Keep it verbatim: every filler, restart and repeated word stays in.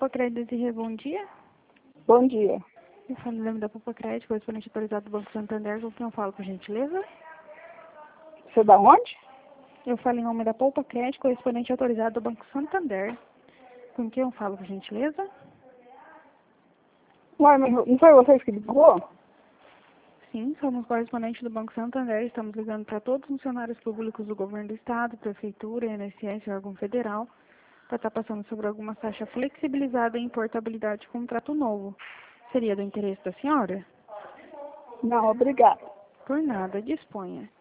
Poupa Crédito e bom dia. Bom dia. Eu falo em nome da Poupa Crédito, correspondente autorizado do Banco Santander, com quem eu falo, por gentileza? Você da onde? Eu falo em nome da Poupa Crédito, correspondente autorizado do Banco Santander, com quem eu falo, por gentileza? Uai, mas não foi vocês que ligou? Sim, somos correspondentes do Banco Santander, estamos ligando para todos os funcionários públicos do Governo do Estado, Prefeitura, I N S S e órgão federal, para estar passando sobre alguma taxa flexibilizada em portabilidade de contrato novo. Seria do interesse da senhora? Não, obrigada. Por nada, disponha.